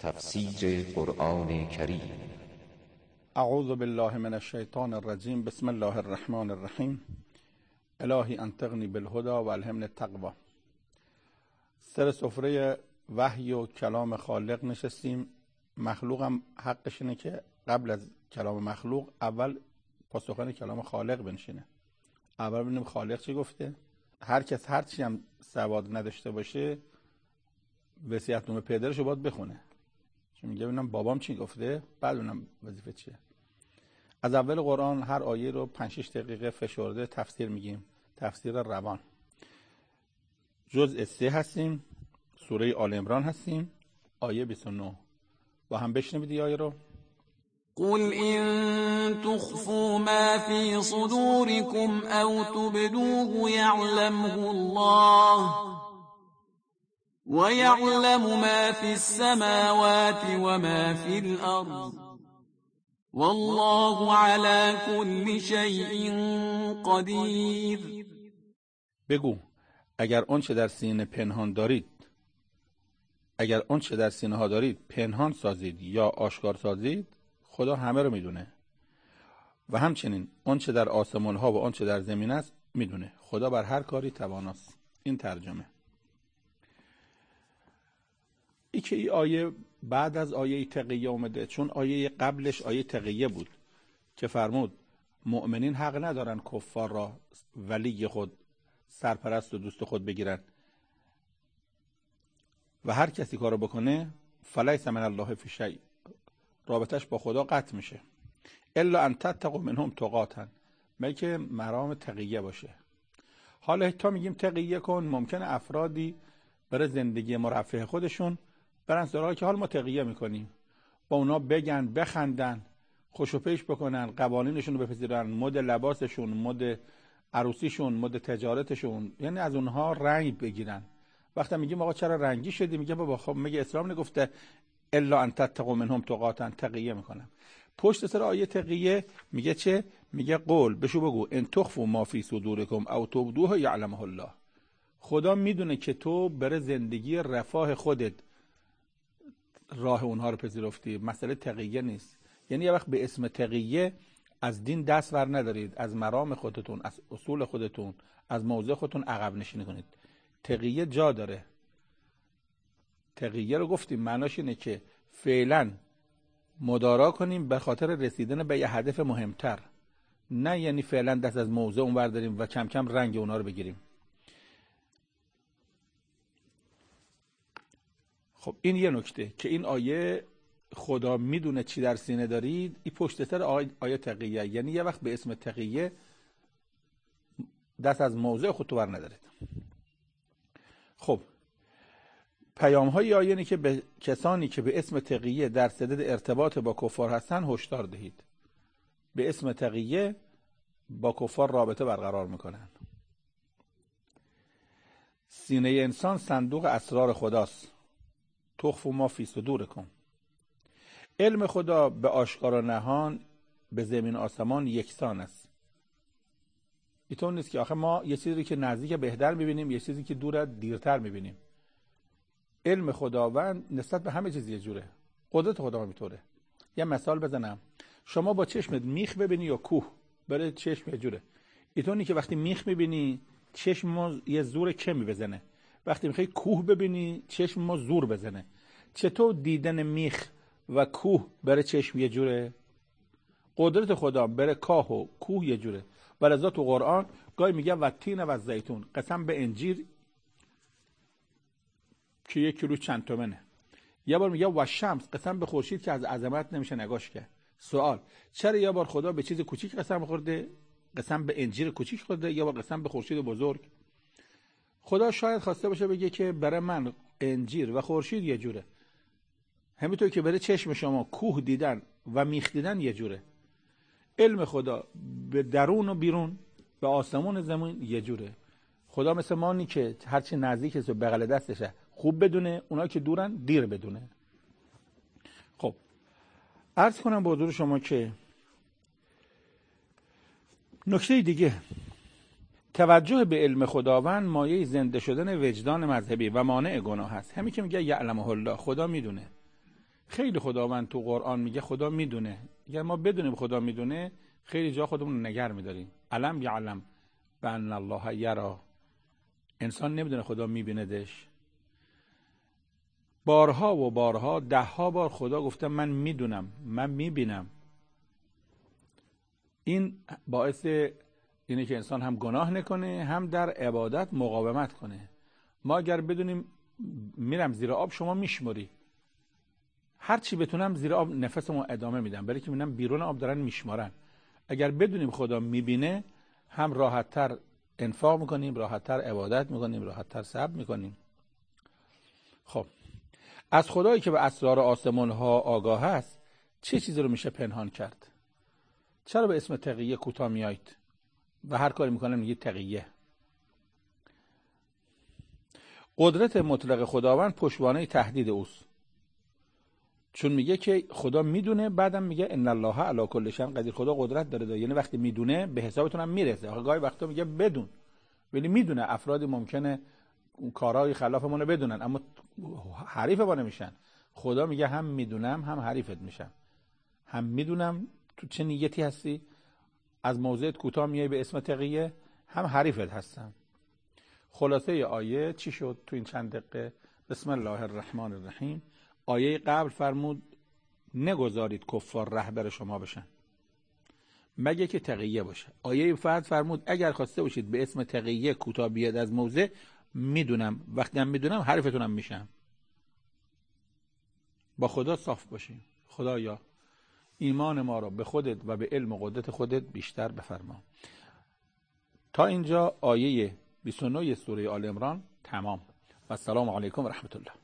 تفسیر قرآن کریم. اعوذ بالله من الشیطان الرجیم. بسم الله الرحمن الرحیم. الهی انطقنی بالهدی و الهمنی التقوی. سر سفره وحی و کلام خالق نشستیم. مخلوقم حقش اینه که قبل از کلام مخلوق اول پاسخن کلام خالق بنشینه. اول ببینیم خالق چی گفته. هر کس هر چی هم سواد نداشته باشه وصیت‌نامه پدرش رو باید بخونه، چون میگه ببینم بابام چی گفته، بعد ببینم وظیفه چیه. از اول قرآن هر آیه رو 5-6 دقیقه فشرده تفسیر میگیم، تفسیر روان. جزء 3 هستیم، سوره آل عمران هستیم، آیه 29. با هم بشنوید این آیه رو. قل إن تخفوا ما في صدوركم أو تبدوه يعلمه الله ويعلم ما في السماوات وما في الأرض والله على كل شيء قدير. بگو اگر آنچه در سینه پنهان دارید، اگر آنچه در سینه ها دارید پنهان سازید یا آشکار سازید، خدا همه رو میدونه و همچنین آنچه در آسمان ها و آنچه در زمین است میدونه. خدا بر هر کاری تواناست. این ترجمه. این آیه بعد از آیه تقیه اومده، چون آیه قبلش آیه تقیه بود که فرمود مؤمنین حق ندارن کفار را ولی خود، سرپرست و دوست خود بگیرن و هر کسی کارو بکنه فلیس من الله فی شیء، رابطش با خدا قطع میشه. الا ان تتقوا منهم تقاتا، مگه مرام تقیه باشه. حالا تا میگیم تقیه کن، ممکنه افرادی برای زندگی مرفه خودشون برن سراغ که حال ما تقیه میکنیم، با اونا بگن، بخندن، خوشو پیش بکنن، قوانینشون رو بپذیرن، مد لباسشون، مد عروسیشون، مد تجارتشون، یعنی از اونها رنگ بگیرن. وقتی میگیم آقا چرا رنگی شدی، میگه بابا خب میگه اسلام نگفته الا ان تتقوا منهم تقاتا، تقیه میکنم. پشت سر آیه تقیه میگه چه؟ میگه قول بشو بگو ان تخفوا ما فی صدورکم او تبدوه یعلمه الله. خدا میدونه که تو برای زندگی رفاه خودت راه اونها رو پذیرفتی. مسئله تقیه نیست. یعنی یه وقت به اسم تقیه از دین دست ور ندارید، از مرام خودتون، از اصول خودتون، از موضع خودتون عقب نشینی کنید. تقیه جا داره. تقیه رو گفتیم معناش اینه که فعلا مدارا کنیم به خاطر رسیدن به یه هدف مهمتر، نه یعنی فعلا دست از موضع اون برداریم و کم کم رنگ اونا رو بگیریم. خب این یه نکته که این آیه خدا میدونه چی در سینه دارید. این پشت سر آیه تقیه، یعنی یه وقت به اسم تقیه دست از موضع خودتون بر ندارید. خب پیام های آیه اینه که به کسانی که به اسم تقیه در صدد ارتباط با کفار هستن هشدار دهید. به اسم تقیه با کفار رابطه برقرار میکنن. سینه انسان صندوق اسرار خداست. تخفوا ما فی صدورکم. علم خدا به آشکار و نهان، به زمین آسمان یکسان است. اینطور نیست که آخه ما یه چیزی که نزدیک بهتر میبینیم، یه چیزی که دور دیرتر میبینیم. علم خداوند نسبت به همه چیز یه جوره. قدرت خدا همینطوره. یه مثال بزنم، شما با چشمت میخ ببینی یا کوه، برای چشم یه جوره. اینطوری که وقتی میخ میبینی چشم ما یه زور کمی بزنه، وقتی میخوای کوه ببینی چشم ما زور بزنه. چطور دیدن میخ و کوه برای چشم یه جوره؟ قدرت خدا برای کاه و کوه یه جوره. ولذا تو قرآن گاهی میگه و تین و زیتون، قسم به انجیر که 1 کیلو چند تومنه. یه بار میگه و شمس، قسم به خورشید که از عظمت نمیشه نگاش کرد. سوال، چرا یه بار خدا به چیز کوچیک قسم خورده، قسم به انجیر کوچیک خورده، یا بار قسم به خورشید بزرگ؟ خدا شاید خواسته باشه بگه که برای من انجیر و خورشید یه جوره، همینطور که برای چشم شما کوه دیدن و میخ دیدن یه جوره. علم خدا به درون و بیرون، به آسمون زمین یه جوره. خدا مثل مانی که هرچی نزدیک است و بغل دستشه خوب بدونه، اونا که دورن دیر بدونه. خب عرض کنم به حضور شما که نکته دیگه، توجه به علم خداوند مایه زنده شدن وجدان مذهبی و مانع گناه هست. همین که میگه یعلمه الله، خدا میدونه. خیلی خداوند تو قرآن میگه خدا میدونه. اگر ما بدونیم خدا میدونه، خیلی جا خودمون رو نگر میداریم. علم یعلم بان الله یرا. انسان نمیدونه خدا میبیندش. بارها و بارها، 10 بار خدا گفته من میدونم، من میبینم. این باعث اینه که انسان هم گناه نکنه، هم در عبادت مقاومت کنه. ما اگر بدونیم میرم زیر آب، شما میشمری، هر چی بتونم زیر آب نفسمو ادامه میدم، برای که میبینم بیرون آب دارن میشمارن. اگر بدونیم خدا میبینه، هم راحت‌تر انفاق میکنیم، راحت‌تر عبادت میکنیم، راحت‌تر صبر میکنیم. خب از خدایی که به اسرار آسمان ها آگاه است، چه چیزی رو میشه پنهان کرد؟ چرا به اسم تقیه کوتاه میایید و هر کاری میکنن میگید تقیه؟ قدرت مطلق خداوند پشتوانه تهدید اوست، چون میگه که خدا میدونه، بعدم میگه ان الله علی کل شیء قدیر. خدا قدرت داره، یعنی وقتی میدونه به حسابتون هم میرسه. گاهی وقتا میگه بدون، ولی میدونه افرادی ممکنه کارهای خلافمون رو بدونن اما حریف ما نمیشن. خدا میگه هم میدونم هم حریفت میشم، هم میدونم تو چه نیتی هستی، از موضعت کوتاه میای به اسم تقیه، هم حریفت هستم. خلاصه آیه چی شد تو این چند دقیقه؟ بسم الله الرحمن الرحیم. آیه قبل فرمود نگذارید کفار رهبر شما بشن مگه که تقیه باشه. آیه بعد فرمود اگر خواسته باشید به اسم تقیه کوتاه بیاد از موضع، میدونم، وقتی هم میدونم حریفتونم میشم. با خدا صاف باشیم. خدایا ایمان ما را به خودت و به علم و قدرت خودت بیشتر بفرما. تا اینجا آیه 29 سوره آل عمران تمام. و السلام علیکم و رحمت الله.